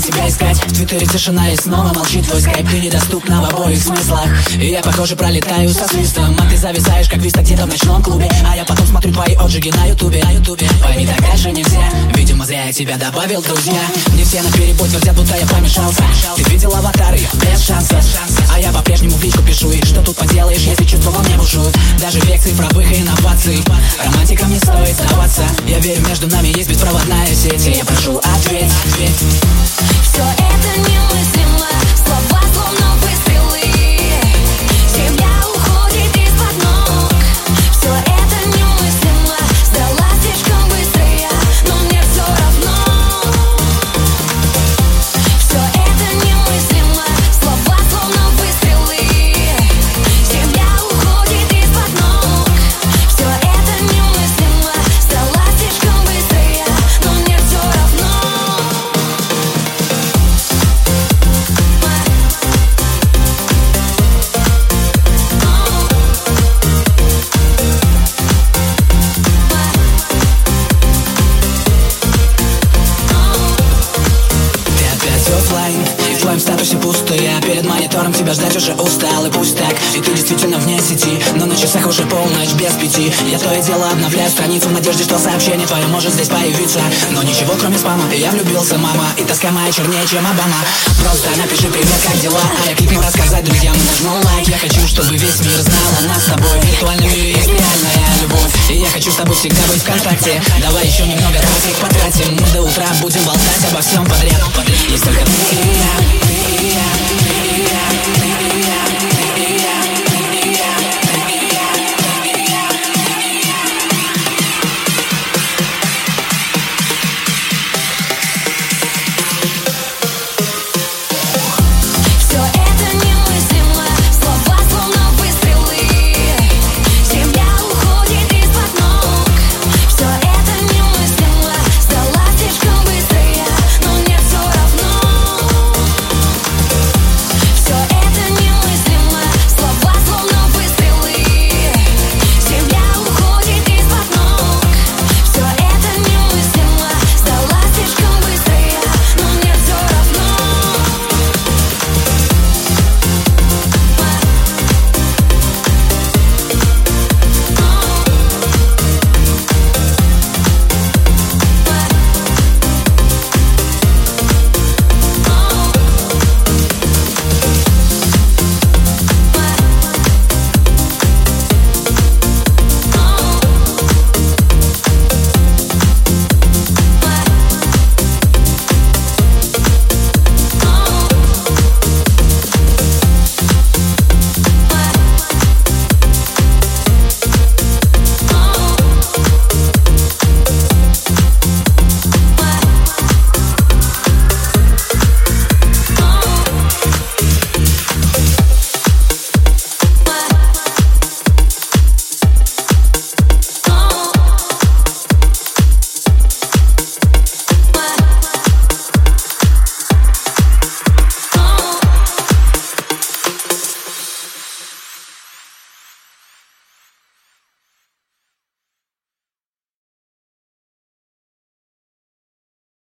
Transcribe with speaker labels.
Speaker 1: тебя искать. В твиттере тишина и снова молчит твой скайп. Ты недоступна в обоих смыслах. И я, похоже, пролетаю со свистом. А ты зависаешь, как виста где-то в ночном клубе. А я потом смотрю твои отжиги на ютубе. Пойми, так дальше нельзя. Видимо, зря я тебя добавил в друзья. Не все наперебой твердят, будто я помешался. Ты видел аватар, ее без шанса. А я по-прежнему в личку пишу. И что тут поделаешь, если чувства во мне бушуют. Даже век цифровых инноваций. Романтикам не стоит сдаваться. Я верю, между нами есть беспроводная сеть. И я прошу, ответь.
Speaker 2: Все это немыслимо, слова словно выстрелы. Земля уходит из-под ног. Все это немыслимо, сдалась слишком быстро я, но мне все равно. Все это немыслимо, слова словно выстрелы. Земля уходит из-под ног. Все это немыслимо, сдалась слишком быстро я, но мне все равно.
Speaker 1: В твоем статусе пусто, я перед монитором тебя ждать уже устал. И пусть так, и ты действительно вне сети, но на часах уже полночь без 5. Я то и дело обновляю страницу в надежде, что сообщение твое может здесь появиться. Но ничего кроме спама, я влюбился, мама. И тоска моя чернее, чем Обама. Просто напиши привет, как дела, а я кликну рассказать друзьям и нажму лайк. Я хочу, чтобы весь мир знал о нас с тобой. В виртуальном мире есть реальная любовь, и я хочу с тобой всегда быть в контакте. Давай еще немного разик потратим, мы до утра будем болтать обо всем подряд. Есть только ты и я, ты и я, ты и я, ты и я.